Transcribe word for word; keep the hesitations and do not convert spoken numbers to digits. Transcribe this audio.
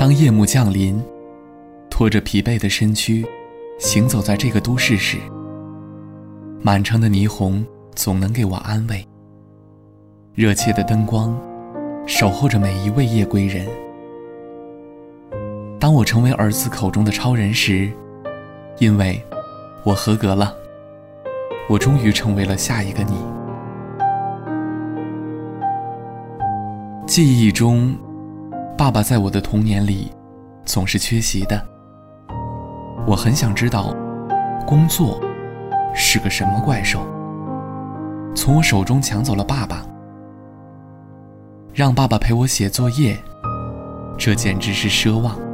当夜幕降临，拖着疲惫的身躯行走在这个都市时，满城的霓虹总能给我安慰，热切的灯光守候着每一位夜归人。当我成为儿子口中的超人时，因为我合格了，我终于成为了下一个你。记忆中，爸爸在我的童年里总是缺席的。我很想知道，工作是个什么怪兽，从我手中抢走了爸爸。让爸爸陪我写作业，这简直是奢望。